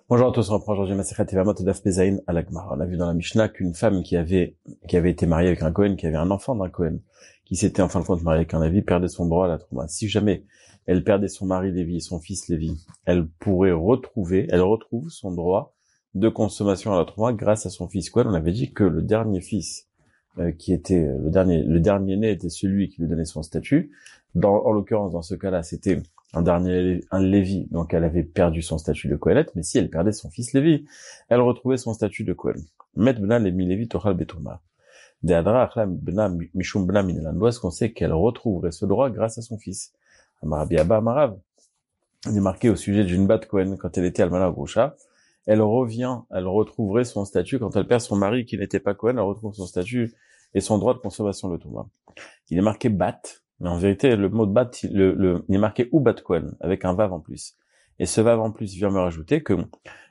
Bonjour à tous, on reprend aujourd'hui Masechet Yevamot Daf Pezaïn à la Gemara. On a vu dans la Mishnah qu'une femme qui avait été mariée avec un Kohen, qui avait un enfant d'un Kohen, qui s'était en fin de compte mariée avec un Lévi, perdait son droit à la Trouma. Si jamais elle perdait son mari Lévi et son fils Lévi, elle retrouve son droit de consommation à la Trouma grâce à son fils Kohen. On avait dit que le dernier fils, qui était le dernier né était celui qui lui donnait son statut. En l'occurrence, dans ce cas-là, c'était un Lévi, donc elle avait perdu son statut de Kohelet, mais si elle perdait son fils Lévi, elle retrouvait son statut de Kohen. Met bna lemi Lévi tochal betuma. Deadra achlam bna mishum bna minelan. D'où est-ce qu'on sait qu'elle retrouverait ce droit grâce à son fils? Amarabi Abba Amarav. Il est marqué au sujet d'une bat Kohen, quand elle était almana grosha. Elle retrouverait son statut quand elle perd son mari qui n'était pas Kohen, elle retrouve son statut et son droit de consommation de Touma. Il est marqué bat, mais en vérité, le mot de bat, il est marqué ou bat Kohen, avec un vav en plus. Et ce vav en plus vient me rajouter que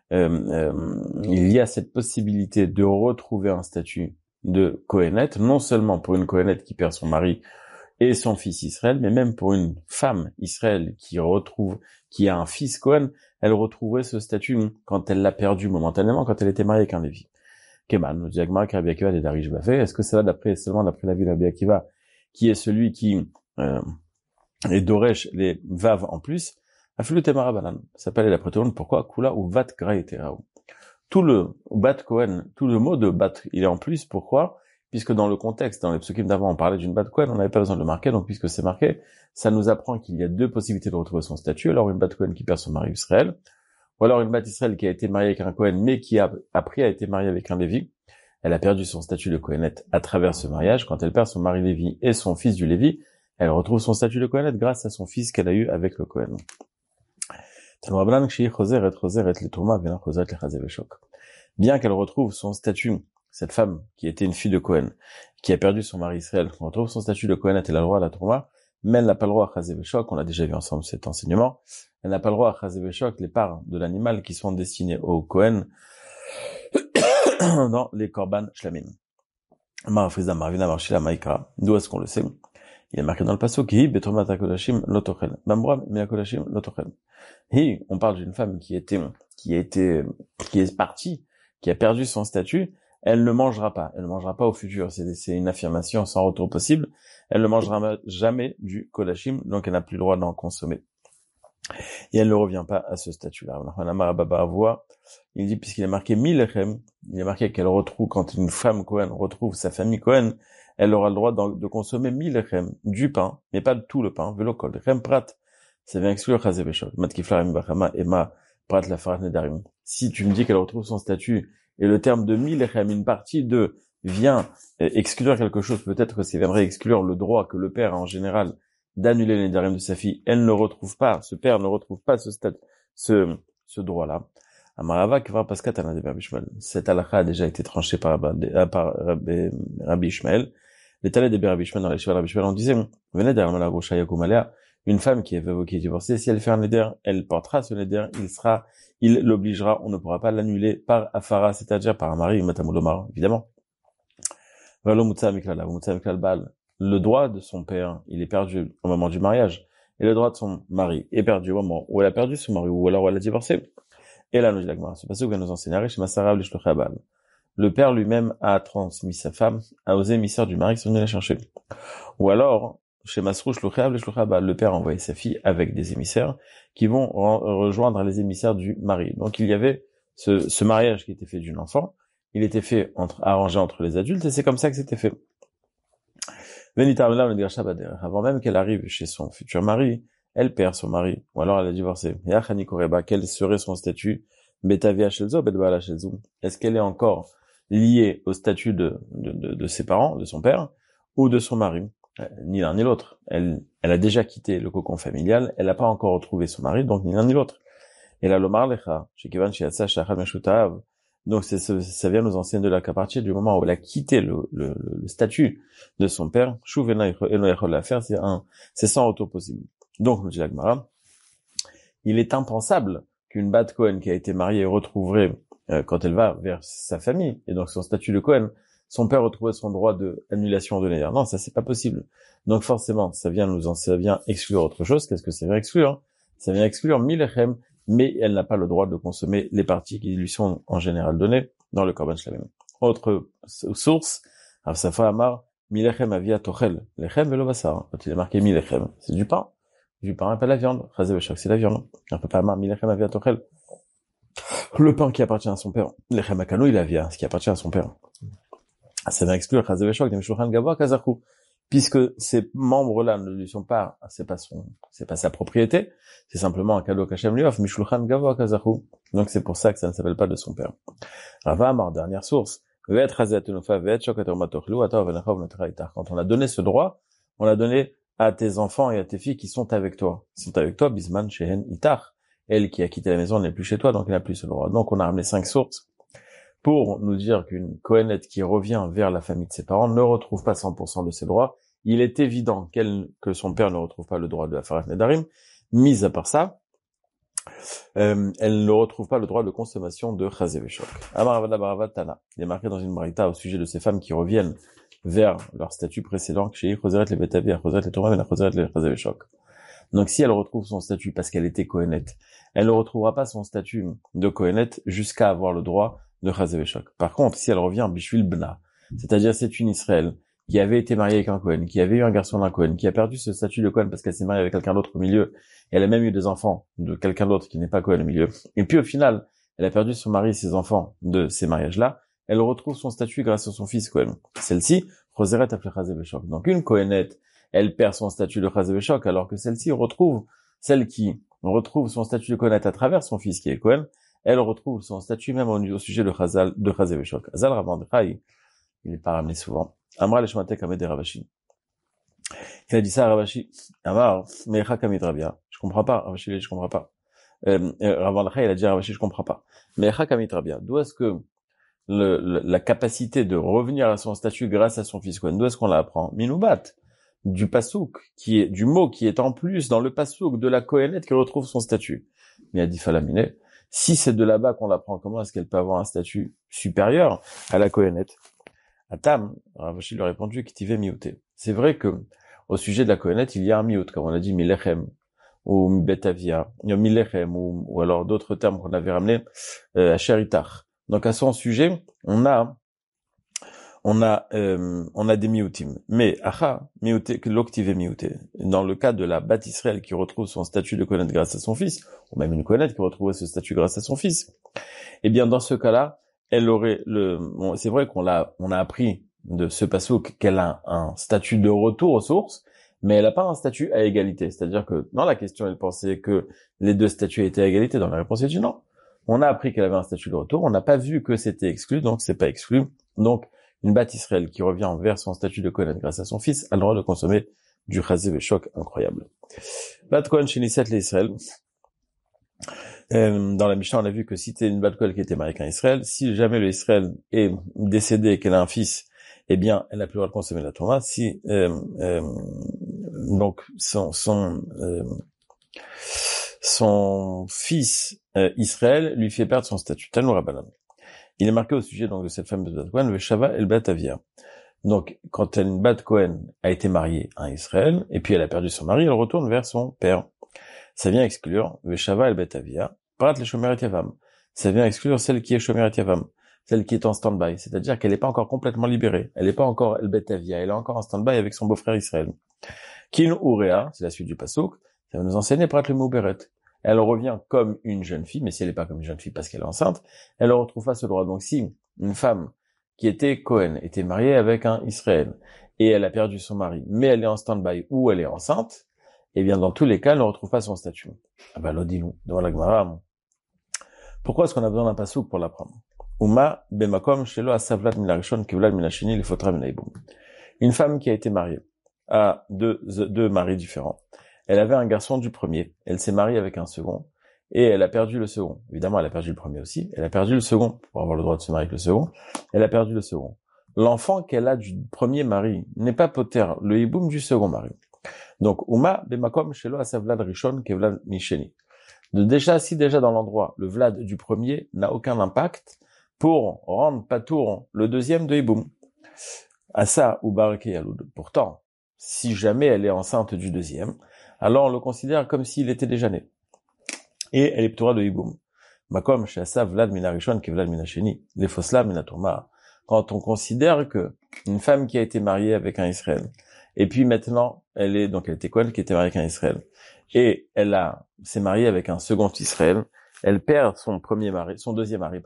il y a cette possibilité de retrouver un statut de Kohenet, non seulement pour une Kohenet qui perd son mari et son fils Israël, mais même pour une femme Israël qui a un fils Kohen, elle retrouverait ce statut quand elle l'a perdu momentanément, quand elle était mariée avec un Lévi. Keman, nous dit Agmara, Rabbi Akiva et Darish Bafé. Est-ce que ça va seulement d'après la vie de Rabbi Akiva, qui est celui qui est Doresh les vav en plus? Afilu Temara Banan. Ça s'appelle la prétendante. Pourquoi? Kula ou Vat Graeteraou. Tout le Bat Kohen, tout le mot de Bat, il est en plus. Pourquoi? Puisque dans le contexte, dans les psukim d'avant, on parlait d'une Bat Kohen, on n'avait pas besoin de le marquer, donc puisque c'est marqué, ça nous apprend qu'il y a deux possibilités de retrouver son statut. Alors une Bat Kohen qui perd son mari Israël, ou alors une Bat Israël qui a été mariée avec un Kohen, mais qui a été mariée avec un Lévi. Elle a perdu son statut de Kohenet à travers ce mariage. Quand elle perd son mari Lévi et son fils du Lévi, elle retrouve son statut de Kohenet grâce à son fils qu'elle a eu avec le Kohen. Bien qu'elle retrouve son statut, cette femme qui était une fille de Kohen, qui a perdu son mari Israël, on retrouve son statut de Kohenet, elle a le droit à la Trouma, mais elle n'a pas le droit à Chazé Veshok, on l'a déjà vu ensemble cet enseignement, elle n'a pas le droit à Chazé Veshok, les parts de l'animal qui sont destinées au Kohen, dans les korban shlamim. Marafriza Marvina Marshila Maïkra. D'où est-ce qu'on le sait? Il est marqué dans le pasuk, Hi betromat hakodashim lotochel. Bambram mi hakodashim lotochel. Hi, on parle d'une femme qui est partie, qui a perdu son statut, elle ne mangera pas. Elle ne mangera pas au futur. C'est une affirmation sans retour possible. Elle ne mangera jamais du kodashim, donc elle n'a plus le droit d'en consommer. Et elle ne revient pas à ce statut-là. Il dit, puisqu'il est marqué Milechem, il est marqué qu'elle retrouve, quand une femme Kohen retrouve sa famille Kohen, elle aura le droit de consommer Milechem, du pain, mais pas de tout le pain, velokol, Chem prat, ça vient exclure Chazé Veshok, Matkiflarim Bachama, Ema, prat la farat nedarim. Si tu me dis qu'elle retrouve son statut, et le terme de Milechem, une partie de, vient exclure quelque chose, peut-être que ça viendrait exclure le droit que le père a en général d'annuler les nedarim de sa fille, elle ne retrouve pas, ce père ne retrouve pas ce droit-là. Amarava Kvar Paskat Anad Rabbi Ishmael. Cette halakha a déjà été tranchée par Rabbi Ishmael. Les talets de Rabbi Ishmael dans les chevaux de Rabbi Ishmael, on disait, venez derrière la gauche, une femme qui est veuve ou qui est divorcée, si elle fait un neder, elle portera ce neder, il l'obligera, on ne pourra pas l'annuler par afara, c'est-à-dire par un mari, matamodomar, évidemment. Le droit de son père, il est perdu au moment du mariage, et le droit de son mari est perdu au moment où elle a perdu son mari, ou alors où elle a divorcé. Et là, nous dit la Gemara, ce passage va nous enseigner, le père lui-même a transmis sa femme aux émissaires du mari qui sont venus la chercher. Ou alors, chez Masrou le père a envoyé sa fille avec des émissaires qui vont rejoindre les émissaires du mari. Donc il y avait ce mariage qui était fait d'une enfant, il était fait arrangé entre les adultes, et c'est comme ça que c'était fait. Avant même qu'elle arrive chez son futur mari, elle perd son mari, ou alors elle a divorcé. Quel serait son statut? Est-ce qu'elle est encore liée au statut de ses parents, de son père, ou de son mari? Ni l'un ni l'autre. Elle a déjà quitté le cocon familial, elle n'a pas encore retrouvé son mari, donc ni l'un ni l'autre. Et là, l'omar lecha, donc ça vient nous enseigner de là qu'à partir du moment où elle a quitté le statut de son père, c'est sans retour possible. Donc, nous dit la Gemara, il est impensable qu'une Bat Kohen qui a été mariée retrouverait, quand elle va vers sa famille, et donc son statut de Kohen, son père retrouverait son droit de annulation de neder. Non, ça c'est pas possible. Donc forcément, ça vient exclure autre chose. Qu'est-ce que ça vient exclure? Ça vient exclure Milechem, mais elle n'a pas le droit de consommer les parties qui lui sont en général données dans le korban shlamim. Autre source, Rav Safa Amar, Milechem avia tochel, lechem velo basar. Quand il est marqué Milechem, c'est du pain et pas la viande. Chazé veshok, c'est la viande. Un peu pas Amar, Milechem avia tochel. Le pain qui appartient à son père. Lechem akano, il avia, ce qui appartient à son père. Ça va exclure Chazé veshok, dem shulchan gavoa kazachu. Puisque ces membres-là ne lui sont pas, c'est pas sa propriété, c'est simplement un cadeau qu'Hachem lui offre, Mishulchan Gavoa Kazachu. Donc c'est pour ça que ça ne s'appelle pas de son père. Rava Amar, dernière source. Quand on a donné ce droit, on l'a donné à tes enfants et à tes filles qui sont avec toi. Ils sont avec toi, Bisman Shehen Itar. Elle qui a quitté la maison n'est plus chez toi, donc elle n'a plus ce droit. Donc on a ramené 5 sources pour nous dire qu'une Kohénette qui revient vers la famille de ses parents ne retrouve pas 100% de ses droits. Il est évident que son père ne retrouve pas le droit de la Hafarat Nedarim. Mis à part ça, elle ne retrouve pas le droit de consommation de Chazé Veshok. Amar Avada Baravat Tana. Il est marqué dans une braïta au sujet de ces femmes qui reviennent vers leur statut précédent, chez Choseret les Betavi, Choseret les Torah, et Choseret les Chazé Veshok. Donc si elle retrouve son statut parce qu'elle était Kohénette, elle ne retrouvera pas son statut de Kohénette jusqu'à avoir le droit de Chazé Veshok. Par contre, si elle revient Bishvil Bna, c'est-à-dire c'est une Israël qui avait été mariée avec un Kohen, qui avait eu un garçon d'un Kohen, qui a perdu ce statut de Kohen parce qu'elle s'est mariée avec quelqu'un d'autre au milieu, et elle a même eu des enfants de quelqu'un d'autre qui n'est pas Kohen au milieu, et puis au final, elle a perdu son mari et ses enfants de ces mariages-là, elle retrouve son statut grâce à son fils Kohen. Celle-ci, Choseret appelée Chazé Veshok. Donc une Kohénette, elle perd son statut de Chazé Veshok, alors que celle qui retrouve son statut de Kohénette à travers son fils qui est Kohen, elle retrouve son statut même au sujet de Chazé Veshok. Azal Ramandrai, il n'est pas ramené souvent. Amra l'eshmatek amed Ravashi. Il a dit ça à Ravashi. Amar, mecha kamid Rabia. Je comprends pas. Ravashi, je comprends pas. Ravandra, il a dit à Ravashi, je comprends pas. Mecha kamid Rabia. D'où est-ce que la capacité de revenir à son statut grâce à son fils Kohen, d'où est-ce qu'on l'apprend? Minoubat. Du pasouk, du mot qui est en plus dans le pasouk de la Kohénette qui retrouve son statut. Mais il a dit Falamine. Si c'est de là-bas qu'on l'apprend, comment est-ce qu'elle peut avoir un statut supérieur à la Kohénette? Atam, Ravashi lui a répondu Ktive miouté. C'est vrai que au sujet de la Kohénette, il y a un miout, comme on a dit Milechem ou Betavia, Milechem ou alors d'autres termes qu'on avait ramenés à Sheritar. Donc à son sujet, on a des mioutim. Mais acha miouté l'oktive miouté. Dans le cas de la Bat Israël qui retrouve son statut de Kohénette grâce à son fils, ou même une Kohénette qui retrouve ce statut grâce à son fils, eh bien dans ce cas-là, elle aurait c'est vrai qu'on a appris de ce pasouk qu'elle a un statut de retour aux sources, mais elle n'a pas un statut à égalité. C'est-à-dire que dans la question, elle pensait que les deux statuts étaient à égalité. Dans la réponse, elle dit non. On a appris qu'elle avait un statut de retour. On n'a pas vu que c'était exclu, donc c'est pas exclu. Donc, une Bat Israël qui revient vers son statut de Kohen grâce à son fils a le droit de consommer du Chazé Veshok incroyable. Bat Kohen chez Nisset l'Israël. Dans la Mishnah, on a vu que si t'es une Bat Kohen qui était mariée avec un Israël, si jamais le Israël est décédé et qu'elle a un fils, eh bien, elle n'a plus le droit de consommer la Torah. Si donc son fils Israël lui fait perdre son statut. Tanu Rabbanan. Il est marqué au sujet donc de cette fameuse Bat Kohen, le Shava el Bat Avia. Donc, quand une Bat Kohen a été mariée à Israël et puis elle a perdu son mari, elle retourne vers son père. Ça vient exclure le Shava el Bat Avia, Prat le Shomer et Yavam. Ça vient exclure celle qui est Shomer et Yavam, celle qui est en stand-by, c'est-à-dire qu'elle n'est pas encore complètement libérée. Elle n'est pas encore el Bet Avia, elle est encore en stand-by avec son beau-frère Israël. Kin Urea, c'est la suite du pasuk, ça va nous enseigner Prat le Mouberet. Elle revient comme une jeune fille, mais si elle n'est pas comme une jeune fille parce qu'elle est enceinte, elle ne retrouve pas ce droit. Donc si une femme qui était Cohen était mariée avec un Israël et elle a perdu son mari, mais elle est en stand-by ou elle est enceinte, eh bien dans tous les cas, elle ne retrouve pas son statut. Ah ben l'odilou, devant la Gemara. Pourquoi est-ce qu'on a besoin d'un pasouk pour l'apprendre? Uma bemakom shelo asavlat milarishon kivlad minashini lifotra minaibum. Une femme qui a été mariée à deux maris différents. Elle avait un garçon du premier, elle s'est mariée avec un second, et elle a perdu le second. Évidemment, elle a perdu le premier aussi, elle a perdu le second, pour avoir le droit de se marier avec le second, elle a perdu le second. L'enfant qu'elle a du premier mari n'est pas poter, le hiboum du second mari. Donc, Uma bemakom shelo asavlad rishon kevlad misheni. Déjà dans l'endroit, le vlad du premier n'a aucun impact pour rendre patour le deuxième de hiboum. Asa ou barake yaloud. Pourtant, si jamais elle est enceinte du deuxième, alors on le considère comme s'il était déjà né. et elle est p'tura de hiboum. Makom she'asa vlad min harishon ki vlad min hasheni, lefosla min hatrouma. Quand on considère que une femme qui a été mariée avec un Israël, et puis maintenant, elle était Kohen qui était mariée avec un Israël, et s'est mariée avec un second Israël, elle perd son deuxième mari,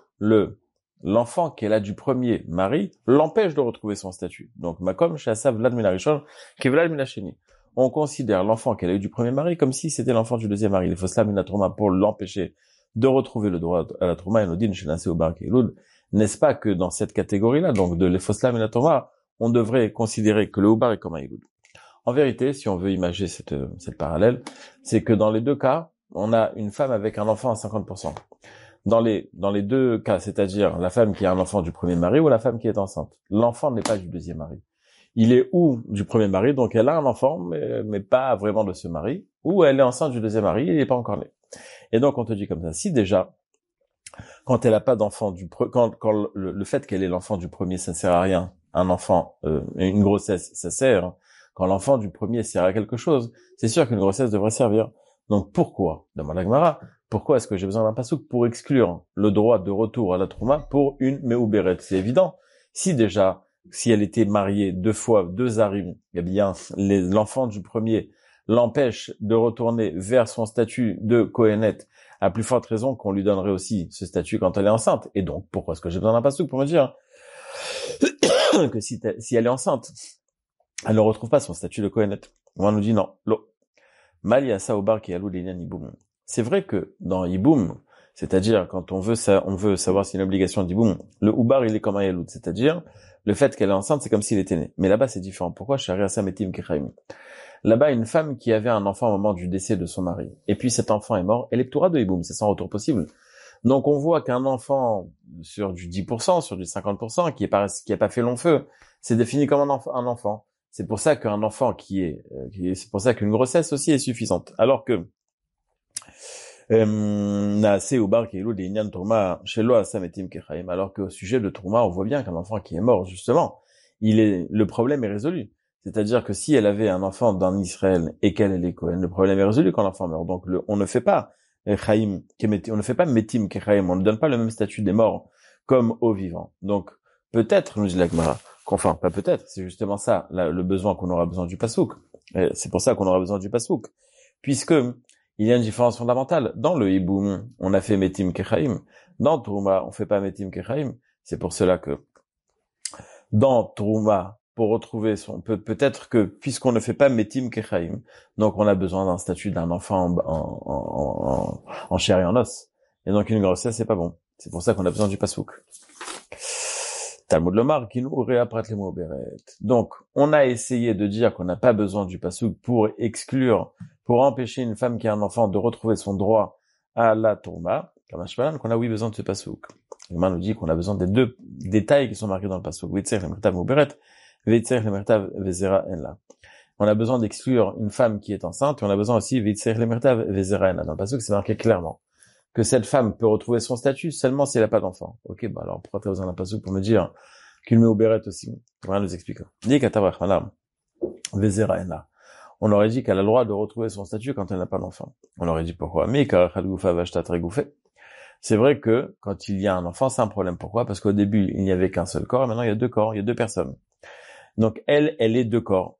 l'enfant qu'elle a du premier mari l'empêche de retrouver son statut. Donc, Makom she'asa vlad min harishon ki vlad min hasheni. On considère l'enfant qu'elle a eu du premier mari comme si c'était l'enfant du deuxième mari. Il faut cela min hatrouma pour l'empêcher de retrouver le droit à la trouma et nodin shenasé au bar keilud. N'est-ce pas que dans cette catégorie-là, donc de l'efoslam et la trouma, on devrait considérer que le oubar est comme un ilud. En vérité, si on veut imaginer cette parallèle, c'est que dans les deux cas, on a une femme avec un enfant à 50%. Dans les deux cas, c'est-à-dire la femme qui a un enfant du premier mari ou la femme qui est enceinte. L'enfant n'est pas du deuxième mari. Il est ou du premier mari, donc elle a un enfant, mais pas vraiment de ce mari, ou elle est enceinte du deuxième mari, il n'est pas encore né. Et donc on te dit comme ça, si déjà, quand elle n'a pas d'enfant quand le fait qu'elle ait l'enfant du premier, ça ne sert à rien. Un enfant, une grossesse, ça sert. Quand l'enfant du premier sert à quelque chose, c'est sûr qu'une grossesse devrait servir. Donc pourquoi, demande la Gemara, pourquoi est-ce que j'ai besoin d'un pasouk pour exclure le droit de retour à la trouma pour une me'uberet? C'est évident. Si elle était mariée deux harim, eh bien, l'enfant du premier l'empêche de retourner vers son statut de Kohenet, à plus forte raison qu'on lui donnerait aussi ce statut quand elle est enceinte. Et donc, pourquoi est-ce que j'ai besoin d'un pasouk pour me dire que si elle est enceinte, elle ne retrouve pas son statut de Kohenet? On nous dit non. Malia saobar ki alou l'inyan iboum. C'est vrai que dans iboum, c'est-à-dire quand on veut savoir si c'est une obligation d'iboum, le oubar il est comme un yaloud, c'est-à-dire le fait qu'elle est enceinte, c'est comme s'il était né. Mais là-bas c'est différent. Pourquoi sharia sametim kechaim? Là-bas, une femme qui avait un enfant au moment du décès de son mari, et puis cet enfant est mort, elle est p'tura de hiboum, c'est sans retour possible. Donc on voit qu'un enfant sur du 10%, sur du 50%, qui a pas fait long feu, c'est défini comme un enfant. C'est pour ça qu'un enfant c'est pour ça qu'une grossesse aussi est suffisante. Alors que alors qu'au sujet de Trouma, on voit bien qu'un enfant qui est mort, justement, le problème est résolu. C'est-à-dire que si elle avait un enfant d'un Israël et qu'elle est Kohen, le problème est résolu quand l'enfant meurt. Donc on ne fait pas Chaim, on ne fait pas Metim Kechaim, on ne donne pas le même statut des morts comme aux vivants. Donc peut-être, nous dit la Gemara, enfin pas peut-être, c'est justement ça, le besoin qu'on aura besoin du pasouk. C'est pour ça qu'on aura besoin du pasouk, puisque il y a une différence fondamentale. Dans le hiboum, on a fait Metim Kechaim. Dans Trouma, on fait pas Metim Kechaim. C'est pour cela que dans Trouma, pour retrouver peut-être que, puisqu'on ne fait pas Metim Kechaim, donc on a besoin d'un statut d'un enfant en chair et en os. Et donc une grossesse, c'est pas bon. C'est pour ça qu'on a besoin du pasouk. Talmud Lomar, qui nous aurait appris les mots beret. Donc, on a essayé de dire qu'on n'a pas besoin du pasouk pour empêcher une femme qui a un enfant de retrouver son droit à la tourma, comme un qu'on a besoin de ce pasouk. L'Imam nous dit qu'on a besoin des deux détails qui sont marqués dans le pasouk. On a besoin d'exclure une femme qui est enceinte, et on a besoin aussi dans le pasouk, c'est marqué clairement que cette femme peut retrouver son statut seulement si elle n'a pas d'enfant. Ok, alors pourquoi tu as besoin d'un pasouk pour me dire qu'il met au béret aussi? On va nous expliquer. On aurait dit qu'elle a le droit de retrouver son statut quand elle n'a pas d'enfant. On aurait dit pourquoi? Mais c'est vrai que quand il y a un enfant, c'est un problème. Pourquoi? Parce qu'au début, il n'y avait qu'un seul corps, et maintenant il y a deux corps, il y a deux personnes. Donc elle est deux corps.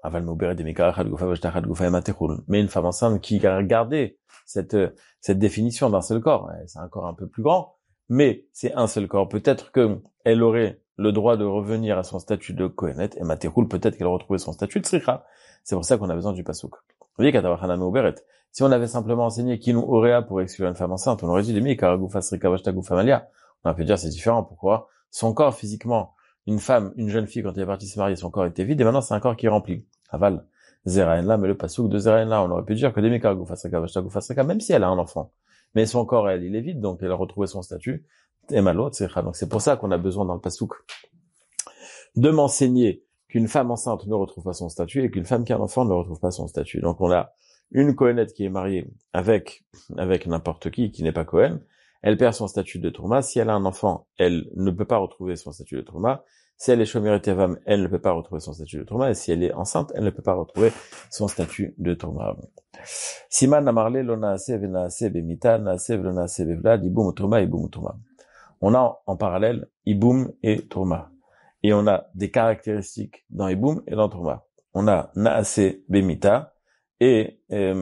Mais une femme enceinte qui a gardé cette définition d'un seul corps, c'est un corps un peu plus grand, mais c'est un seul corps. Peut-être que elle aurait le droit de revenir à son statut de Kohenet, et Matechoul, peut-être qu'elle retrouvait son statut de Sricha. C'est pour ça qu'on a besoin du pasouk. Si on avait simplement enseigné qui nous aurait pour exclure une femme enceinte, on aurait dit on a pu dire c'est différent. Pourquoi? Son corps physiquement, une jeune fille, quand elle est partie se marier, son corps était vide, et maintenant c'est un corps qui est rempli. Aval. Zeraenla, mais le pasouk de Zeraenla, on aurait pu dire que même si elle a un enfant. Mais son corps, il est vide, donc elle a retrouvé son statut. Et malot, donc c'est pour ça qu'on a besoin dans le pasouk de m'enseigner qu'une femme enceinte ne retrouve pas son statut et qu'une femme qui a un enfant ne retrouve pas son statut. Donc on a une Kohenette qui est mariée avec n'importe qui n'est pas Kohen. Elle perd son statut de Trouma. Si elle a un enfant, elle ne peut pas retrouver son statut de Trouma. Si elle est Shomiret Yavam, elle ne peut pas retrouver son statut de Trouma, et si elle est enceinte, elle ne peut pas retrouver son statut de Trouma. Siman Amarle, lo naase venaase bemita, naase velo naase bevlad, iboum Trouma, iboum Trouma. On a en parallèle Iboum et Trouma. Et on a des caractéristiques dans Iboum et dans Trouma. On a naase bemita et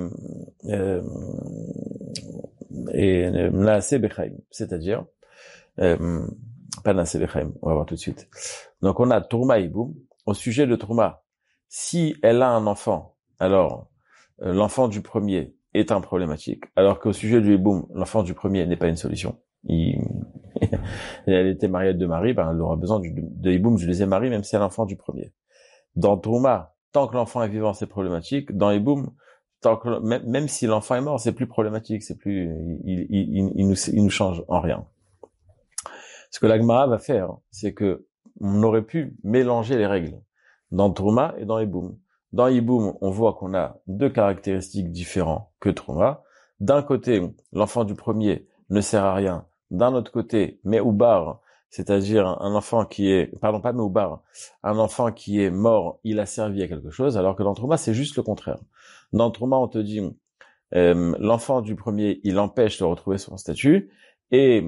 naase bechaim, c'est-à-dire pas naase bechaim, on va voir tout de suite. Donc on a Trouma et Iboum. Au sujet de Trouma, si elle a un enfant, alors l'enfant du premier est un problématique, alors qu'au sujet du Iboum, l'enfant du premier n'est pas une solution. Elle était mariée à deux maris, elle aura besoin de Iboum du deuxième mari, même si elle est l'enfant du premier. Dans Trouma, tant que l'enfant est vivant, c'est problématique. Dans Iboum, même si l'enfant est mort, c'est plus problématique, c'est plus, il nous change en rien. Ce que la Gemara va faire, c'est que on aurait pu mélanger les règles dans Trouma et dans Iboum. Dans Iboum, on voit qu'on a deux caractéristiques différentes que Trouma. D'un côté, l'enfant du premier ne sert à rien. D'un autre côté, Me'oubar, c'est-à-dire un enfant qui est, pardon, pas Me'oubar, un enfant qui est mort, il a servi à quelque chose, alors que dans Trouma, c'est juste le contraire. Dans Trouma, on te dit, l'enfant du premier, il empêche de retrouver son statut, et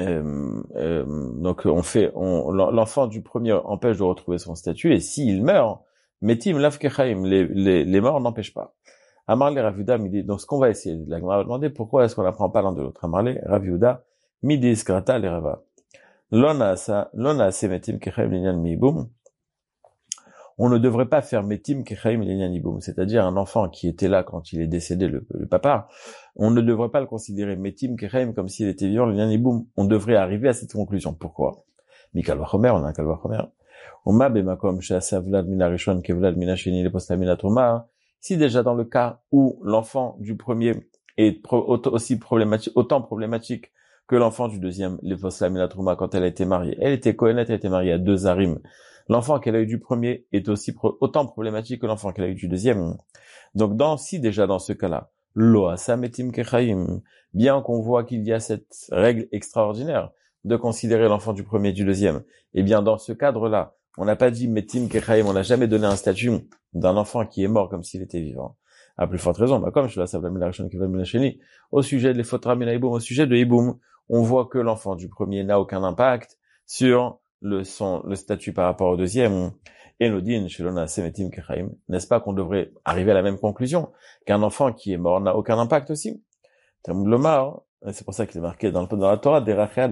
donc l'enfant du premier empêche de retrouver son statut, et s'il meurt, Metim Lavkechaim, les morts n'empêchent pas. Amarle Raviuda midi. Donc ce qu'on va essayer, la Gemara va demander pourquoi est-ce qu'on n'apprend pas l'un de l'autre. Amarle Raviuda midi skrata le rava. Lona se metim kechaim linyan miboum. On ne devrait pas faire metim kechaim linyan miboum, c'est-à-dire un enfant qui était là quand il est décédé, le papa. On ne devrait pas le considérer metim kechaim comme s'il était vivant linyan miboum. On devrait arriver à cette conclusion. Pourquoi? Mikal vachomer, on a un kalvachomer. Oma bemakom she'asa vlad mina rishon kevlad mina sheni leposta mina truma. Si déjà dans le cas où l'enfant du premier est aussi problématique, autant problématique que l'enfant du deuxième, leposta mina truma, quand elle a été mariée, elle était kohenet, elle a été mariée à deux harim. L'enfant qu'elle a eu du premier est aussi autant problématique que l'enfant qu'elle a eu du deuxième. Donc si déjà dans ce cas-là, lo asa metim kechaim, bien qu'on voit qu'il y a cette règle extraordinaire de considérer l'enfant du premier et du deuxième, eh bien dans ce cadre-là, on n'a pas dit metim kechaim, on n'a jamais donné un statut d'un enfant qui est mort comme s'il était vivant. À plus forte raison, comme je l'ai au sujet de l'Efotra Mina Iboum, au sujet de Iboum, on voit que l'enfant du premier n'a aucun impact sur le statut par rapport au deuxième. Enodin, Shelona Semetim Kechaim, n'est-ce pas qu'on devrait arriver à la même conclusion, qu'un enfant qui est mort n'a aucun impact aussi? C'est pour ça qu'il est marqué dans la Torah,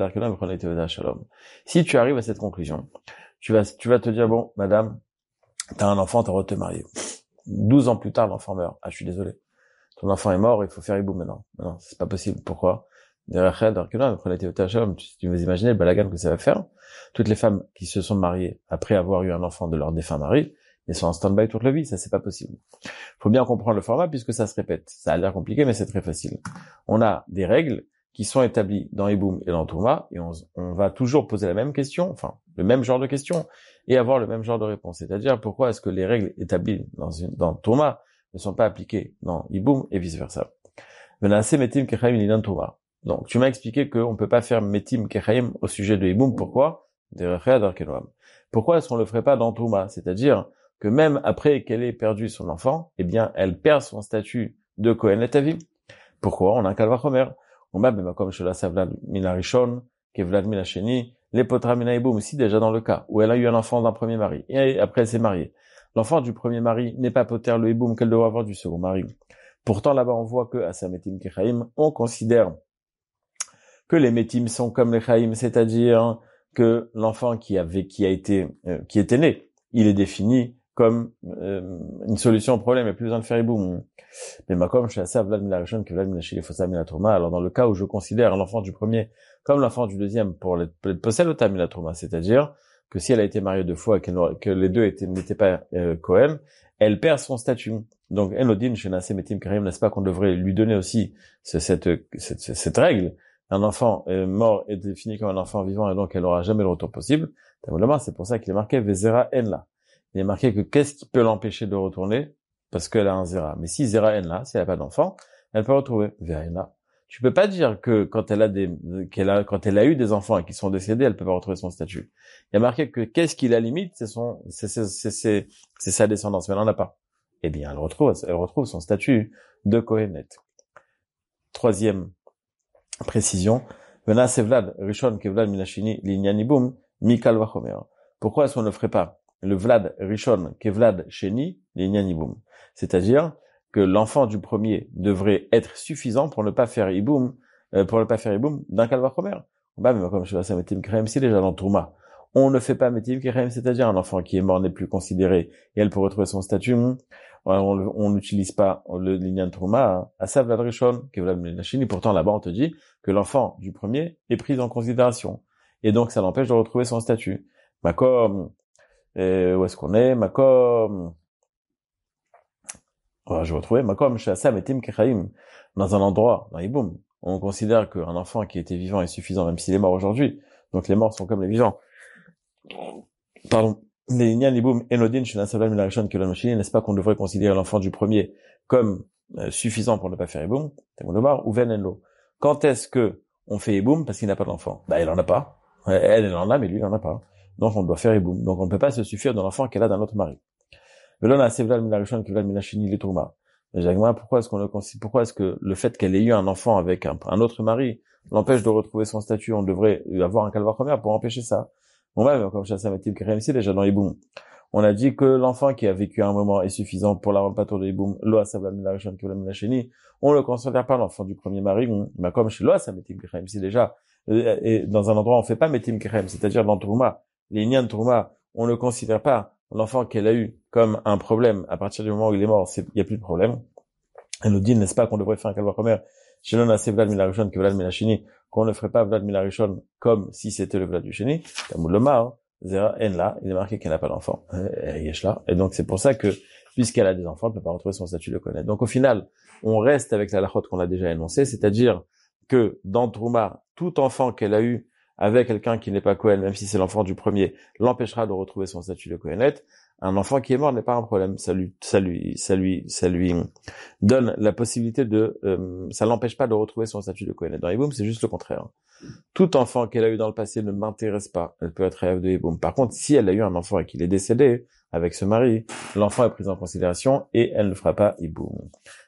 si tu arrives à cette conclusion, tu vas te dire, bon, madame, t'as un enfant, t'as le droit de te marier. 12 ans plus tard, l'enfant meurt. Ah, je suis désolé. Ton enfant est mort, il faut faire Iboum maintenant. Non, c'est pas possible. Pourquoi? Tu vous imaginez le balagan que ça va faire. Toutes les femmes qui se sont mariées après avoir eu un enfant de leur défunt mari, elles sont en stand-by toute la vie. Ça, c'est pas possible. Faut bien comprendre le format puisque ça se répète. Ça a l'air compliqué, mais c'est très facile. On a des règles qui sont établies dans Iboum et dans Trouma, et on va toujours poser la même question, enfin, le même genre de question, et avoir le même genre de réponse. C'est-à-dire, pourquoi est-ce que les règles établies dans Trouma ne sont pas appliquées dans Iboum et vice-versa? Donc, tu m'as expliqué qu'on ne peut pas faire Metim Kechaim au sujet de Iboum. Pourquoi? Pourquoi est-ce qu'on le ferait pas dans Trouma? C'est-à-dire que même après qu'elle ait perdu son enfant, eh bien, elle perd son statut de Kohen Letavi. Pourquoi? On a un Kalvachomer. On m'a même comme cela Savlad Minarishon, Kevlad Minasheni, les Potra Minaïboum aussi déjà dans le cas où elle a eu un enfant d'un premier mari et après elle s'est mariée. L'enfant du premier mari n'est pas poter le Iboum qu'elle doit avoir du second mari. Pourtant là-bas on voit que à sa Metim Kechaim, on considère que les Metim sont comme les Chaim, c'est-à-dire que l'enfant qui était né, il est défini comme une solution au problème, et plus besoin de faire Iboum. Mais comme je suis assez Vlad Milarishon que Vlad Milachili Fossa Milatroma, alors dans le cas où je considère l'enfant du premier comme l'enfant du deuxième pour le possède au Milatroma, c'est-à-dire que si elle a été mariée deux fois et que les deux n'étaient pas Cohen, elle perd son statut. Donc Enodin chez Nassé Metim Karim, n'est-ce pas qu'on devrait lui donner aussi cette règle? Un enfant mort est défini comme un enfant vivant et donc elle n'aura jamais le retour possible. C'est pour ça qu'il est marqué Vezera Enla. Il est marqué que qu'est-ce qui peut l'empêcher de retourner? Parce qu'elle a un Zera. Mais si Zera Enla, si elle n'a pas d'enfant, elle peut retrouver Vera Enla. Tu peux pas dire que quand quand elle a eu des enfants et qui sont décédés, elle peut pas retrouver son statut. Il y a marqué que qu'est-ce qui la limite, c'est sa descendance, mais elle n'en a pas. Eh bien, elle retrouve son statut de Kohenet. Troisième précision. Vena sevlad rishon kevlad minashini l'inyanibum mikal vachomer. Pourquoi est-ce qu'on ne ferait pas le vlad rishon kevlad sheni l'inyanibum? C'est-à-dire que l'enfant du premier devrait être suffisant pour ne pas faire iboum, d'un kalvachomer. Bah, mais comme je vois ça, metim krem, si déjà dans Touma, on ne fait pas metim krem, c'est-à-dire un enfant qui est mort n'est plus considéré et elle peut retrouver son statut. On n'utilise pas le linyan Touma à sa vlad rishon kevlad minashini. Pourtant, là-bas, on te dit que l'enfant du premier est pris en considération. Et donc, ça l'empêche de retrouver son statut. Makom, où est-ce qu'on est? Makom, je vais retrouver Makom, Shasam et Tim Kechaim, dans un endroit, dans Iboum. On considère qu'un enfant qui était vivant est suffisant, même s'il est mort aujourd'hui. Donc, les morts sont comme les vivants. Pardon. Les Inyan Iboum, Enodin, Shenasablam, Milarishon, Kelon Machini, n'est-ce pas qu'on devrait considérer l'enfant du premier comme suffisant pour ne pas faire Iboum? Ou Venenlo. Quand est-ce que on fait Iboum parce qu'il n'a pas d'enfant? Bah, il en a pas. Elle en a, mais lui, il en a pas. Donc, on doit faire Iboum. Donc, on ne peut pas se suffire de l'enfant qu'elle a d'un autre mari. Pourquoi est-ce que le fait qu'elle ait eu un enfant avec un autre mari l'empêche de retrouver son statut? On devrait avoir un calvaire première pour empêcher ça. Bon, bah, comme Chassamatib Kerem ici, déjà dans Iboum. On a dit que l'enfant qui a vécu un moment est suffisant pour la repato de Iboum, Loa Sabla Milarishon Kulam Milacheni. On le considère pas l'enfant du premier mari, bah, comme chez Loa Samatib Kerem ici déjà. Et dans un endroit, on fait pas Metim Kerem, c'est-à-dire dans Trouma, les Nyan Trouma, on ne considère pas l'enfant qu'elle a eu comme un problème. À partir du moment où il est mort, il y a plus de problème. Elle nous dit, n'est-ce pas, qu'on devrait faire un calvaire première, chez l'on a assez Vlad Milarishon que Vlad Milachini, qu'on ne ferait pas Vlad Milarishon comme si c'était le Vlad du Chéni, comme le Mar, Zera, En là, il est marqué qu'elle n'a pas d'enfant. Yeshla. Et donc, c'est pour ça que, puisqu'elle a des enfants, elle ne peut pas retrouver son statut de connaître. Donc, au final, on reste avec la lachot qu'on a déjà énoncée, c'est-à-dire que dans Trouma, tout enfant qu'elle a eu avec quelqu'un qui n'est pas Kohen, même si c'est l'enfant du premier, l'empêchera de retrouver son statut de Kohenet. Un enfant qui est mort n'est pas un problème. Ça lui donne la possibilité ça l'empêche pas de retrouver son statut de Kohenet. Dans Iboum, c'est juste le contraire. Tout enfant qu'elle a eu dans le passé ne m'intéresse pas. Elle peut être rêve de Iboum. Par contre, si elle a eu un enfant et qu'il est décédé avec ce mari, l'enfant est pris en considération et elle ne fera pas Iboum.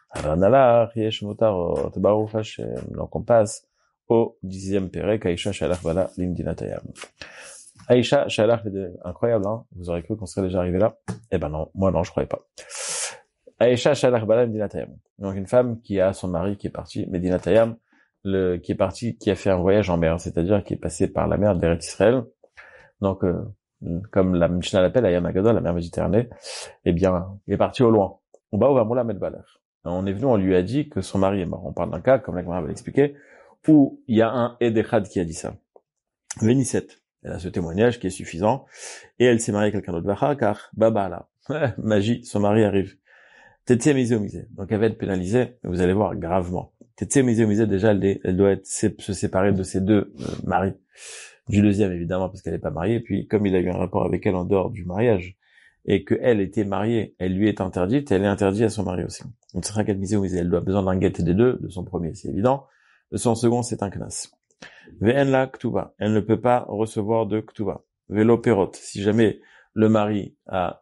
Donc on passe au 10e pérec, Aïcha Shalach Bala Limdinatayam. Aïcha Shalach, incroyable, hein? Vous aurez cru qu'on serait déjà arrivé là? Eh ben non, moi non, je croyais pas. Aïcha Shalach Bala Limdinatayam. Donc une femme qui a son mari qui est parti, Medinatayam, qui a fait un voyage en mer, c'est-à-dire qui est passé par la mer d'Eretz Israël. Donc, comme la Mishnah l'appelle, Ayam Agadol, la mer Méditerranée, eh bien, il est parti au loin. On va Moula Medbaler. On est venu, on lui a dit que son mari est mort. On parle d'un cas, comme la Gemara va l'expliquer, où il y a un Edechad qui a dit ça. Vénisset. Elle a ce témoignage qui est suffisant. Et elle s'est mariée avec quelqu'un d'autre. Car, Baba là. Magie, son mari arrive. Tétié misé. Donc elle va être pénalisée, vous allez voir, gravement. Tétié misé, déjà, elle doit se séparer de ses deux maris. Du deuxième, évidemment, parce qu'elle n'est pas mariée. Et puis, comme il a eu un rapport avec elle en dehors du mariage, et qu'elle était mariée, elle lui est interdite, et elle est interdite à son mari aussi. Donc, ce sera qu'elle misé. Elle doit besoin d'un guet des deux, de son premier, c'est évident. De son second, c'est un knas. Ve'en la ktuba. Elle ne peut pas recevoir de ktuba. Velo perot. Si jamais le mari a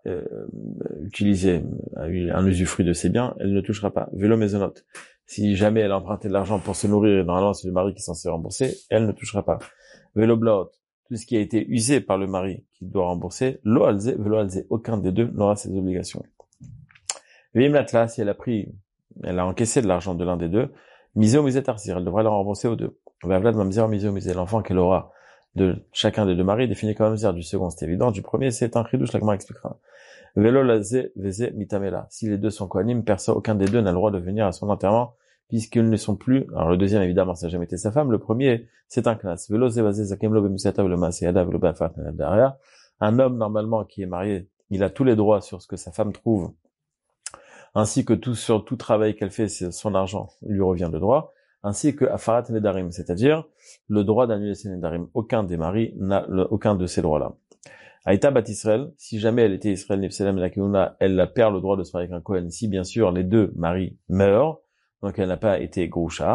eu un usufruit de ses biens, elle ne touchera pas. Velo mezonot. Si jamais elle a emprunté de l'argent pour se nourrir, et normalement c'est le mari qui est censé rembourser, elle ne touchera pas. Velo blaot. Tout ce qui a été usé par le mari qui doit rembourser, lo alze, velo alze. Aucun des deux n'aura ses obligations. Ve'imlatla, si elle a encaissé de l'argent de l'un des deux, misé misé tarsir, elle devra le rembourser aux deux. Vavlad mamzer misé, l'enfant qu'elle aura de chacun des deux maris défini comme mamzer. Du second, c'est évident. Du premier, c'est un chidouche, la Gemara expliquera. Velo laze veze mitamela. Si les deux sont kohanim, aucun des deux n'a le droit de venir à son enterrement, puisqu'ils ne sont plus. Alors le deuxième, évidemment, ça n'a jamais été sa femme. Le premier, c'est un knas. Velo zevase zakemlo bemusata velo maseada velo bafat nadaria. Un homme, normalement, qui est marié, il a tous les droits sur ce que sa femme trouve, ainsi que sur tout travail qu'elle fait, son argent lui revient de droit, ainsi que afarat nedarim, c'est-à-dire le droit d'annuler ses nedarim. Aucun des maris n'a aucun de ces droits-là. Aïta bat Israël, si jamais elle était Israël nifselem la keuna, elle perd le droit de se marier avec un Kohen, si bien sûr les deux maris meurent, donc elle n'a pas été groucha.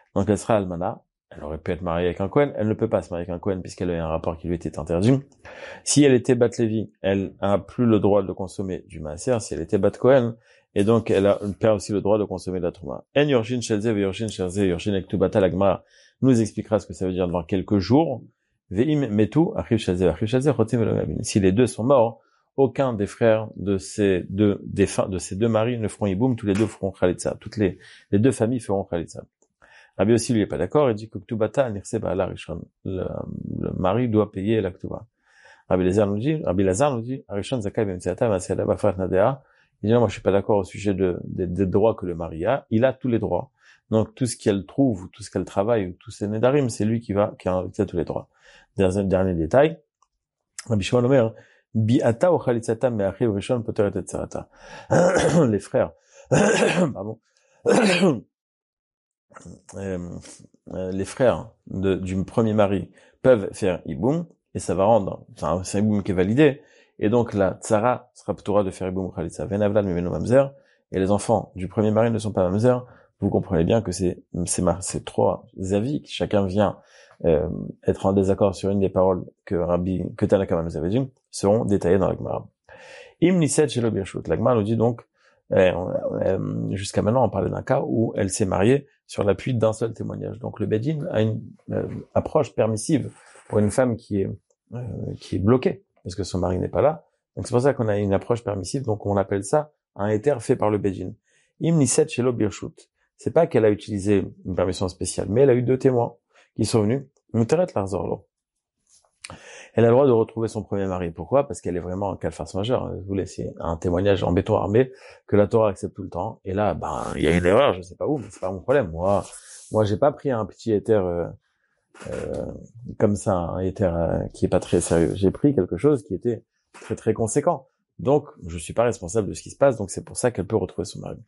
Donc elle sera almana. Elle aurait pu être mariée avec un Kohen. Elle ne peut pas se marier avec un Kohen puisqu'elle a eu un rapport qui lui était interdit. Si elle était bat Lévi, elle a plus le droit de consommer du maaser. Si elle était bat Kohen, et donc elle perd aussi le droit de consommer de la trouma. En yorshin shelze ve yorshin shelze yorshin ektubata l'agmara nous expliquera ce que ça veut dire dans quelques jours. Ve'im metu achiv shelze achiv shelze chotim velo yamin. Si les deux sont morts, aucun des frères de ces deux défunts, de ces deux maris ne feront iboum, tous les deux feront khalitza. Les deux familles feront khalitza. Rabbi aussi lui est pas d'accord, il dit que ktubata nirse ba'ala rishon. Le mari doit payer la ktuba. Rabbi Lazar nous dit, Arishon Zakai B'Mtziata Masela Bafrat Nadea. Il dit non, moi je suis pas d'accord au sujet des droits que le mari a. Il a tous les droits. Donc tout ce qu'elle trouve, tout ce qu'elle travaille, ou tous ses nedarim, c'est lui qui a tous les droits. Dernier détail. Rabbi Shimon Omer, Bi'ata ou Chalitzata Me'achiv Rishon Poteret et Tzarata. Les frères, pardon, les frères du premier mari peuvent faire iboum, et ça va rendre, c'est un iboum qui est validé, et donc la tzara sera p'tora de faire iboum khalitza venavlad mimeno mamzer, et les enfants du premier mari ne sont pas mamzer. Vous comprenez bien que c'est trois avis, qui chacun vient être en désaccord sur une des paroles que Tanaka nous avait dit, seront détaillées dans la Gemara. Im niset shelo birshut. La Gemara nous dit donc, jusqu'à maintenant, on parlait d'un cas où elle s'est mariée sur l'appui d'un seul témoignage. Donc le Bedin a une approche permissive pour une femme qui est bloquée, parce que son mari n'est pas là. Donc c'est pour ça qu'on a une approche permissive, donc on appelle ça un éther fait par le Bedin. Im niset shelo birshut. C'est pas qu'elle a utilisé une permission spéciale, mais elle a eu deux témoins qui sont venus. Muteret larzorlo. Elle a le droit de retrouver son premier mari. Pourquoi? Parce qu'elle est vraiment en cas de farce majeure. Vous laissez un témoignage en béton armé que la Torah accepte tout le temps. Et là, il y a une erreur, je sais pas où, mais c'est pas mon problème. Moi, j'ai pas pris un petit éther comme ça, un éther qui est pas très sérieux. J'ai pris quelque chose qui était très très conséquent. Donc, je suis pas responsable de ce qui se passe. Donc, c'est pour ça qu'elle peut retrouver son mari.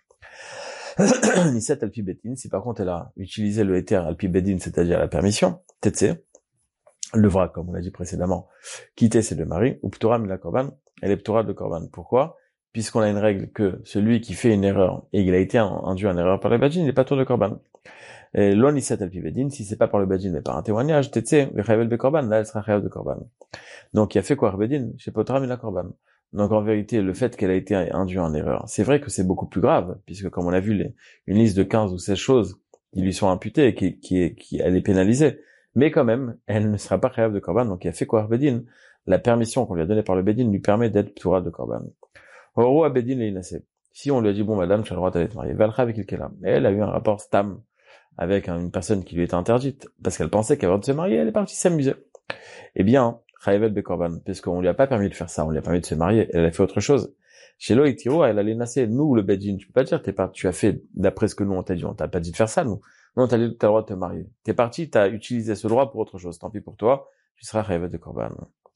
Niset alpi bedin. Si par contre elle a utilisé le éther alpi bedin, c'est-à-dire la permission, tetse, le vra, comme on l'a dit précédemment, quitter ses deux maris, ou p'tora mila korban, elle est p'tora de korban. Pourquoi? Puisqu'on a une règle que celui qui fait une erreur, et il a été induit en erreur par le badjin, il n'est pas p'tora de korban. Et lo niset alpi bedin, si c'est pas par le badjin, mais par un témoignage, tetse, v'chayavel de korban, là elle sera chayav de korban. Donc il a fait quoi, bedin? Chez p'tora mila korban. Donc en vérité, le fait qu'elle a été induite en erreur, c'est vrai que c'est beaucoup plus grave, puisque comme on a vu une liste de 15 ou 16 choses qui lui sont imputées et qui elle est pénalisée, mais quand même, elle ne sera pas khayab de korban. Donc il a fait quoi, Bedin? La permission qu'on lui a donnée par le Bedin lui permet d'être p'tora de korban. Oro Bedin l'inasé. Si on lui a dit bon madame, tu as le droit d'aller te marier, valcha avec quelqu'un là, mais elle a eu un rapport stam avec une personne qui lui était interdite parce qu'elle pensait qu'avant de se marier, elle est partie s'amuser. Eh bien, Chayavel Bekorban, parce qu'on lui a pas permis de faire ça, on lui a permis de se marier, elle a fait autre chose. Chez Loïtiro, elle allait nasser. Nous, le Bedin, tu peux pas dire, tu as fait, d'après ce que nous on t'a dit, on t'a pas dit de faire ça, nous. Non, t'as le droit de te marier. T'es parti, t'as utilisé ce droit pour autre chose. Tant pis pour toi, tu seras Chayavel de Korban.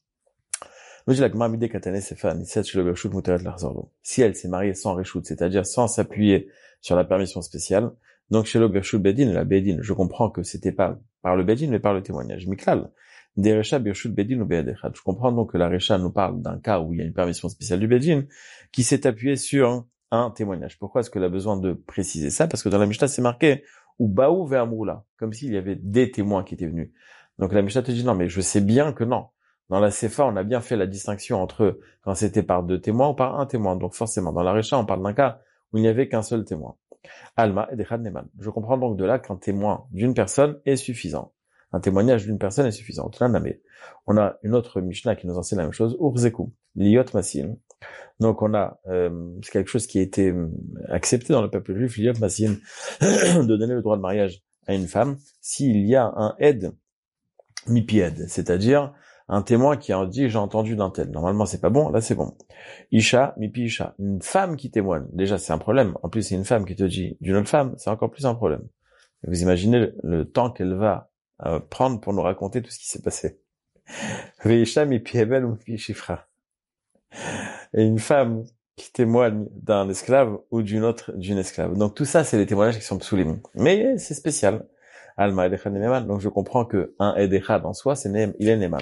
Si elle s'est mariée sans reshoot, c'est-à-dire sans s'appuyer sur la permission spéciale, donc chez le Bershut Bedin, la Bedin, je comprends que c'était pas par le Bedin, mais par le témoignage. Miklal. Je comprends donc que la Recha nous parle d'un cas où il y a une permission spéciale du Bedin qui s'est appuyée sur un témoignage. Pourquoi est-ce qu'elle a besoin de préciser ça? Parce que dans la Mishnah, c'est marqué ou Baou ve'amroula, comme s'il y avait des témoins qui étaient venus. Donc la Mishnah te dit non, mais je sais bien que non. Dans la Sefa, on a bien fait la distinction entre quand c'était par deux témoins ou par un témoin. Donc forcément, dans la Recha, on parle d'un cas où il n'y avait qu'un seul témoin. Alma et Dechad Neman. Je comprends donc de là qu'un témoin d'une personne est suffisant. Un témoignage d'une personne est suffisant. On a une autre Mishnah qui nous enseigne la même chose. Urzeku, liot masin. Donc on a c'est quelque chose qui a été accepté dans le peuple juif, liot masin, de donner le droit de mariage à une femme s'il y a un aide mipied, c'est-à-dire un témoin qui a dit j'ai entendu d'un tel. Normalement c'est pas bon, là c'est bon. Isha mipi isha, une femme qui témoigne. Déjà c'est un problème. En plus c'est une femme qui te dit d'une autre femme, c'est encore plus un problème. Vous imaginez le temps qu'elle va prendre pour nous raconter tout ce qui s'est passé. Veisha mipi ebel ou mipi shifra. Et une femme qui témoigne d'un esclave ou d'une esclave. Donc tout ça c'est les témoignages qui sont psoulim. Mais c'est spécial. Alma edechad neman. Donc je comprends que un edechad en soi il est neman.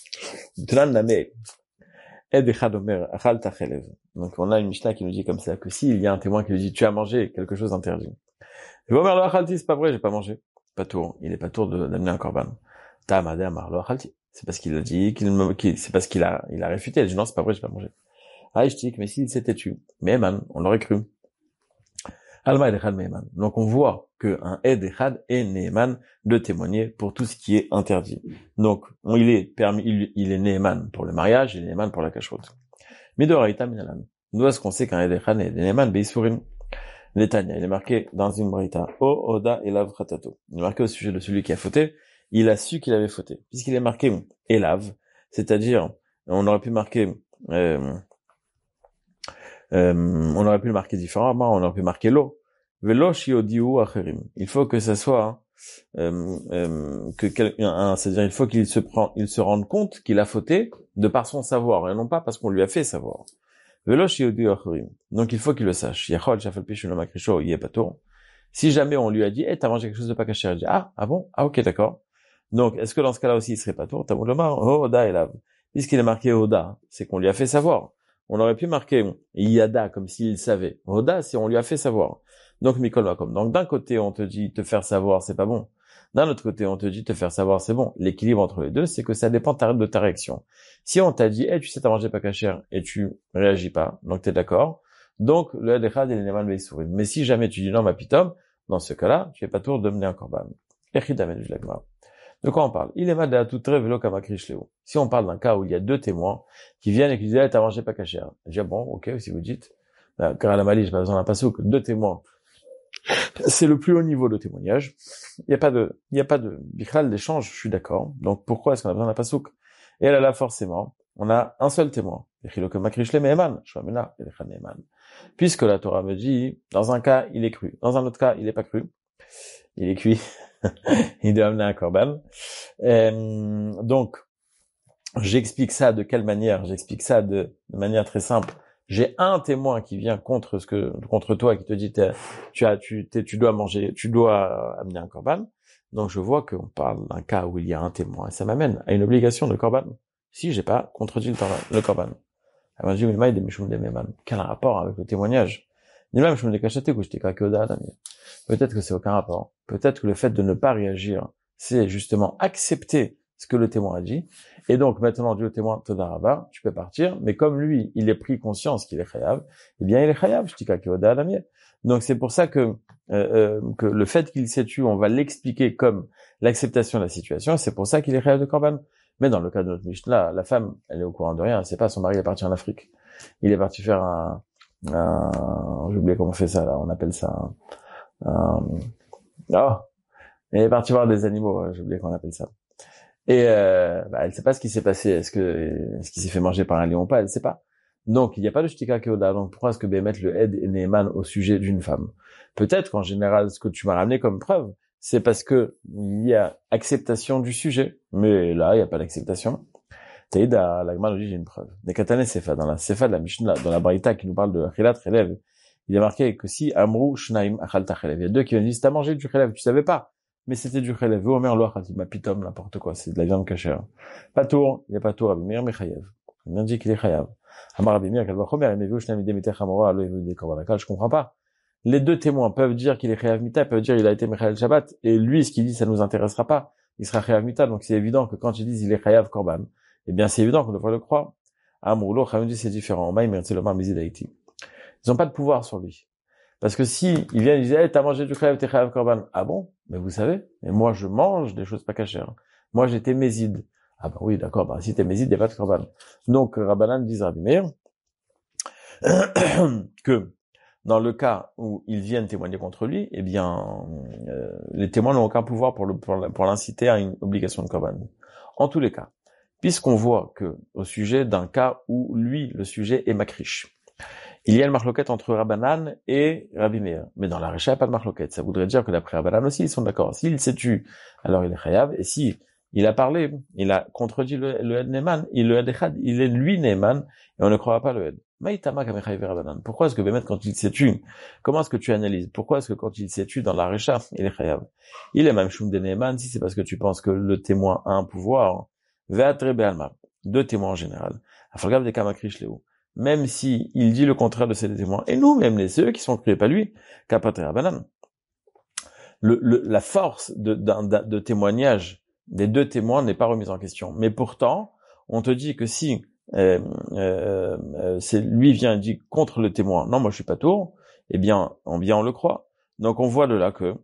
Donc on a une Mishnah qui nous dit comme ça, que s'il y a un témoin qui nous dit tu as mangé quelque chose d'interdit. C'est pas vrai, j'ai pas mangé. Patour. Il est patour d'amener un korban. Ta'amade amar lo achalti. C'est parce qu'il a dit c'est parce qu'il a réfuté. Il a dit non, c'est pas vrai, j'ai pas mangé. Aïchtik, mais s'il s'était tué. Meheman, on l'aurait cru. Alma Echad Meheman. Donc on voit que un Ed Echad est Neheman de témoigner pour tout ce qui est interdit. Donc il est permis, il est Neheman pour le mariage, il est Neheman pour la cacheroute. Midoraita Minalan. D'où est-ce qu'on sait qu'un Ed Echad est Neheman Beisurim? L'Etania, il est marqué dans une braïta. O Oda Elav Khatato. Il est marqué au sujet de celui qui a fauté. Il a su qu'il avait fauté. Puisqu'il est marqué Elav, c'est-à-dire, on aurait pu marquer, on aurait pu le marquer différemment, on aurait pu marquer lo. Velo shiodiu acherim. Il faut que ça soit, c'est-à-dire, il faut qu'il se rende compte qu'il a fauté de par son savoir, et non pas parce qu'on lui a fait savoir. Donc il faut qu'il le sache. Si jamais on lui a dit, t'as mangé quelque chose de pas caché, il dit, ah bon? Ah ok, d'accord. Donc, est-ce que dans ce cas-là aussi, il serait pas tour? Oda elav. Puisqu'il est marqué Oda, c'est qu'on lui a fait savoir. On aurait pu marquer Yada comme s'il savait. Oda, si on lui a fait savoir. Donc, Mikol Makom. Donc, d'un côté, on te dit te faire savoir, c'est pas bon. D'un autre côté, on te dit te faire savoir, c'est bon. L'équilibre entre les deux, c'est que ça dépend de ta réaction. Si on t'a dit, tu sais, t'as mangé pas cachère, et tu réagis pas, donc t'es d'accord. Donc, le Adechad et les Neman Beisourim. Mais si jamais tu dis non, ma pitom, dans ce cas-là, tu es pas tour de mener un korban. Echidamel Jlagma. De quoi on parle? Il est mal de tout vélo kamakrishleo. Si on parle d'un cas où il y a deux témoins qui viennent et qui disent, t'as mangé pas cachère. Je dis, bon, ok, si vous dites, car à la Mali, j'ai pas besoin d'un pasouk, deux témoins. C'est le plus haut niveau de témoignage. Il n'y a pas de bichral d'échange, je suis d'accord. Donc, pourquoi est-ce qu'on a besoin d'un pasouk? Et là, forcément, on a un seul témoin. Puisque la Torah me dit, dans un cas, il est cru. Dans un autre cas, il est pas cru. Il est cuit. Il doit amener un korban. Donc, j'explique ça de quelle manière? J'explique ça de manière très simple. J'ai un témoin qui vient contre toi, qui te dit tu dois amener un korban. Donc je vois qu'on parle d'un cas où il y a un témoin. Et ça m'amène à une obligation de korban. Si j'ai pas contredit le korban. Alors je dis, mais quel rapport avec le témoignage? Peut-être que c'est aucun rapport. Peut-être que le fait de ne pas réagir, c'est justement accepter ce que le témoin a dit. Et donc, maintenant, dit au témoin, Todaraba, tu peux partir. Mais comme lui, il est pris conscience qu'il est chayav, eh bien, il est chayav. Donc, c'est pour ça que le fait qu'il s'est tué, on va l'expliquer comme l'acceptation de la situation. C'est pour ça qu'il est chayav de korban. Mais dans le cas de notre Mishnah, la femme, elle est au courant de rien. C'est pas son mari est parti en Afrique. Il est parti faire j'ai oublié comment on fait ça, là. On appelle ça il est parti voir des animaux. J'ai oublié comment on appelle ça. Et elle sait pas ce qui s'est passé. Est-ce qu'il s'est fait manger par un lion ou pas? Elle sait pas. Donc il n'y a pas de shtika keoda. Donc pourquoi est-ce que Bémet le aide et Neheman au sujet d'une femme? Peut-être qu'en général, ce que tu m'as ramené comme preuve, c'est parce que il y a acceptation du sujet. Mais là, il n'y a pas d'acceptation. Taïda, la Gemara nous dit, j'ai une preuve. Nekatane Sefa, dans la Sefa de la Mishnah, dans la Braïta qui nous parle de Achilat Chelev, il est marqué que si Amrou Shnaim Achalta Chelev, il y a deux qui viennent dire, t'as mangé du Chelev, tu savais pas, mais c'était du Chelev. Omer lo Achalti, ma pitom, n'importe quoi, c'est de la viande cachère. Pas tour, il n'y a pas tour, Abimir, mais Chayev. Il vient de dire qu'il est Chayav. Amar Abimir, Kalvachomer, mais vu Shnaim Demeter Chamora, lo Evu Dekorbanakal, je comprends pas. Les deux témoins peuvent dire qu'il est Chayav Mita, peuvent dire qu'il a été Mechael Shabbat, et lui, ce qu'il dit, ça nous intéressera pas. Il sera Chayav Mita, donc c'est évident que quand ils disent il est Chayav Korban, eh bien, c'est évident qu'on devrait le croire. Amroulo, Khamdi, c'est différent. Ils n'ont pas de pouvoir sur lui. Parce que si ils viennent, ils disent, t'as mangé du khayab, t'es khayab korban. Ah bon? Mais vous savez, mais moi, je mange des choses pas cachères. Moi, j'étais méside. Ah bah oui, d'accord, si t'es méside, il n'y a pas de korban. Donc, Rabbanan dit Rabbi Meir, que, dans le cas où ils viennent témoigner contre lui, eh bien, les témoins n'ont aucun pouvoir pour l'inciter à une obligation de korban. En tous les cas, puisqu'on voit que, au sujet d'un cas où lui, le sujet est makrish, il y a une marloquette entre Rabbanan et Rabbi Meir. Mais dans la Recha, il n'y a pas de marloquette. Ça voudrait dire que d'après Rabbanan aussi, ils sont d'accord. S'il s'est tué, alors il est chayav. Et si il a parlé, il a contredit le Ed Neman, il est lui Neman, et on ne croira pas le Ed. Maïtama kamechayev Rabbanan. Pourquoi est-ce que Bémet, quand il s'est tué, comment est-ce que tu analyses? Pourquoi est-ce que quand il s'est tué dans la Recha, il est chayav? Il est même shum de Neman, si c'est parce que tu penses que le témoin a un pouvoir, ve'atre be'alma. Deux témoins en général. Afalgav de kamakrish leo. Même si il dit le contraire de ces témoins. Et nous, même ceux qui sont crus, pas lui, kapatre Rabbanan. la force de témoignage des deux témoins n'est pas remise en question. Mais pourtant, on te dit que si c'est lui vient et dit contre le témoin, non, moi je suis pas tour, eh bien, on le croit. Donc on voit de là que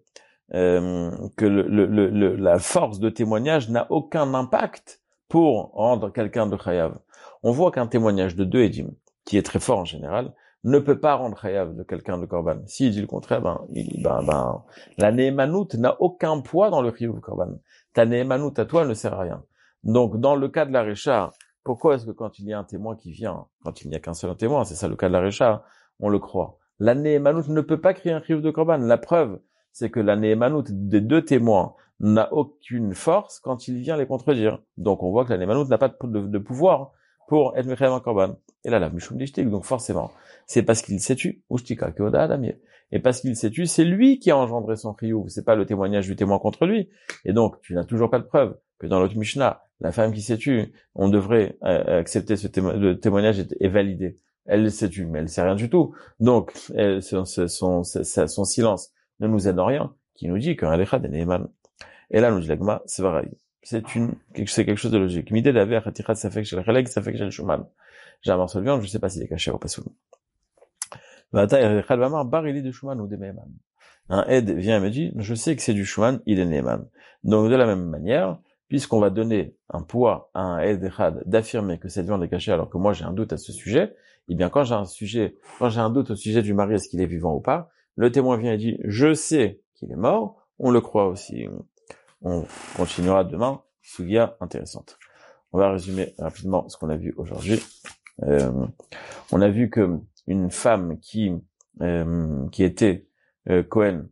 la force de témoignage n'a aucun impact pour rendre quelqu'un de chayav. On voit qu'un témoignage de deux édim, qui est très fort en général, ne peut pas rendre chayav de quelqu'un de korban. S'il dit le contraire, la néhémanout n'a aucun poids dans le chiyuv korban. Ta néhémanout à toi ne sert à rien. Donc, dans le cas de la récha, pourquoi est-ce que quand il y a un témoin qui vient, quand il n'y a qu'un seul témoin, c'est ça le cas de la récha, on le croit. La néhémanout ne peut pas créer un chiyuv de korban. La preuve, c'est que la néhémanout des deux témoins n'a aucune force quand il vient les contredire. Donc, on voit que la néhémanout n'a pas de pouvoir pour être mechayev un korban. Et là, la mishum d'ishtik, donc forcément, c'est parce qu'il s'est tu, ou shtika keoda adamie. Et parce qu'il s'est tu, c'est lui qui a engendré son chiyuv, c'est pas le témoignage du témoin contre lui. Et donc, tu n'as toujours pas de preuve que dans l'autre Mishnah, la femme qui s'est tue, on devrait accepter le témoignage est validé. Elle s'est tue, mais elle sait rien du tout. Donc, son silence ne nous aide en rien, qui nous dit qu'un echad est neeman. Et là, nous dit l'agma, c'est pareil. C'est quelque chose de logique. Midé d'aver hatirat safek shel cheleg safek shel shuman. J'ai un morceau de viande, je sais pas s'il est caché ou pas sous. Vata echad vamar bar il est de shuman ou de neeman. Un aide vient et me dit, je sais que c'est du shuman, il est neeman. Donc de la même manière, puisqu'on va donner un poids à un aide echad d'affirmer que cette viande est cachée alors que moi j'ai un doute à ce sujet, eh bien quand j'ai un doute au sujet du mari, est-ce qu'il est vivant ou pas, le témoin vient et dit, je sais qu'il est mort, on le croit aussi. On continuera demain, sugia intéressante. On va résumer rapidement ce qu'on a vu aujourd'hui. On a vu que une femme qui était Cohen,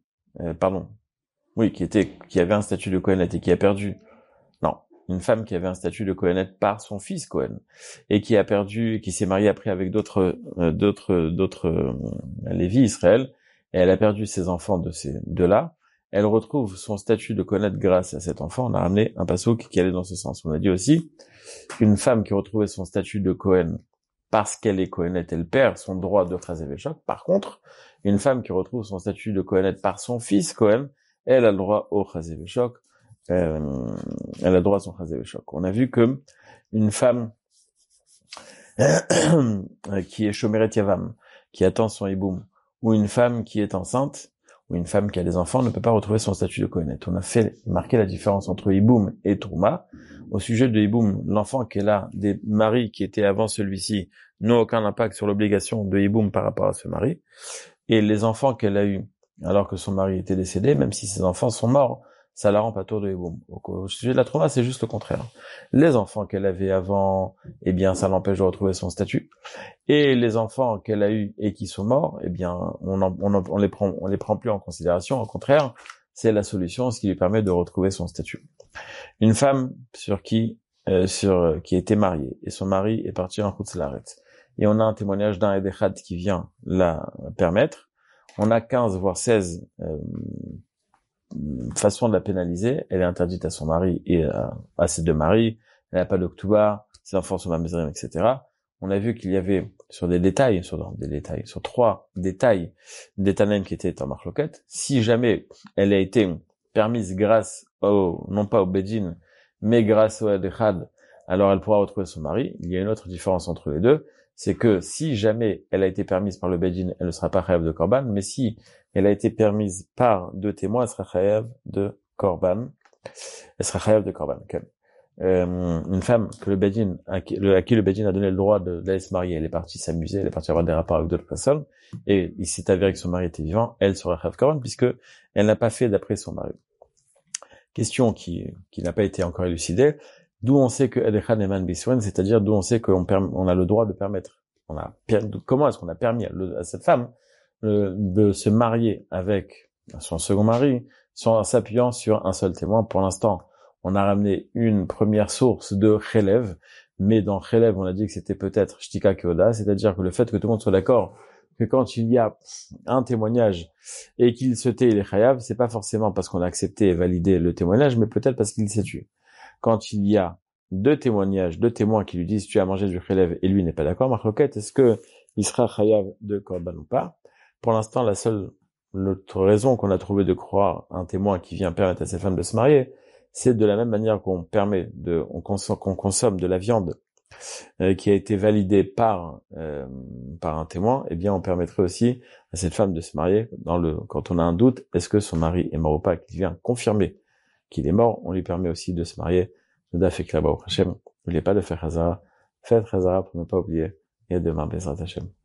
qui avait un statut de Cohenette et qui a perdu, une femme qui avait un statut de Cohenette par son fils Cohen et qui a perdu, qui s'est mariée après avec d'autres Lévi Israël, et elle a perdu ses enfants de ces deux-là. Elle retrouve son statut de Cohenette grâce à cet enfant. On a ramené un passouk qui allait dans ce sens. On a dit aussi qu'une femme qui retrouvait son statut de Cohen parce qu'elle est Cohenette, elle perd son droit de Chazé Véchoc. Par contre, une femme qui retrouve son statut de Cohenette par son fils Cohen, elle a le droit au Chazé Véchoc. Elle a le droit à son Chazé Véchoc. On a vu que une femme qui est Shomeret Yavam, qui attend son hiboum, ou une femme qui est enceinte, ou une femme qui a des enfants ne peut pas retrouver son statut de Kohenet. On a fait marquer la différence entre Hiboum et Trouma. Au sujet de Hiboum, l'enfant qu'elle a des maris qui étaient avant celui-ci n'ont aucun impact sur l'obligation de Hiboum par rapport à ce mari. Et les enfants qu'elle a eus alors que son mari était décédé, même si ses enfants sont morts, ça la rend pas tour de Hiboum. Au sujet de la Trouma, c'est juste le contraire. Les enfants qu'elle avait avant, eh bien, ça l'empêche de retrouver son statut. Et les enfants qu'elle a eus et qui sont morts, eh bien, on les prend plus en considération. Au contraire, c'est la solution, ce qui lui permet de retrouver son statut. Une femme qui était mariée et son mari est parti en Chutz Laaretz. Et on a un témoignage d'un Edechad qui vient la permettre. On a 15 voire 16 façons de la pénaliser. Elle est interdite à son mari et à ses deux maris. Elle n'a pas d'Oktuba, ses enfants sont mamzerim, etc. On a vu qu'il y avait sur trois détails, des Tanaïm qui étaient en marloquette. Si jamais elle a été permise grâce non pas au Bedin, mais grâce au Edechad, alors elle pourra retrouver son mari. Il y a une autre différence entre les deux, c'est que si jamais elle a été permise par le Bedin, elle ne sera pas chayav de Korban, mais si elle a été permise par deux témoins, elle sera chayav de Korban. Elle sera chayav de Korban. Okay. Une femme que le Bedin, à qui le Bedin a donné le droit d'aller se marier, elle est partie s'amuser, elle est partie avoir des rapports avec d'autres personnes, et il s'est avéré que son mari était vivant, elle sera chayav Korban, puisque elle n'a pas fait d'après son mari. Question qui n'a pas été encore élucidée. D'où on sait que Edechad Eman Biswen, c'est-à-dire d'où on sait qu'on a le droit de permettre. Comment est-ce qu'on a permis à cette femme de se marier avec son second mari, en s'appuyant sur un seul témoin. Pour l'instant, on a ramené une première source de Chelev, mais dans Chelev, on a dit que c'était peut-être Shtika Keoda, c'est-à-dire que le fait que tout le monde soit d'accord que quand il y a un témoignage et qu'il se tait, il est chayav, c'est pas forcément parce qu'on a accepté et validé le témoignage, mais peut-être parce qu'il s'est tué. Quand il y a deux témoins qui lui disent tu as mangé du chelev et lui n'est pas d'accord, marloquette, est-ce que il sera chayav de korban ou pas? Pour l'instant, la seule l'autre raison qu'on a trouvé de croire un témoin qui vient permettre à cette femme de se marier, c'est de la même manière qu'on consomme de la viande qui a été validée par un témoin, eh bien on permettrait aussi à cette femme de se marier quand on a un doute, est-ce que son mari est mort ou pas, qu'il vient confirmer qu'il est mort, on lui permet aussi de se marier. N'oubliez pas de faire Chazara, faites Chazara pour ne pas oublier, et demain Bezrat Hashem.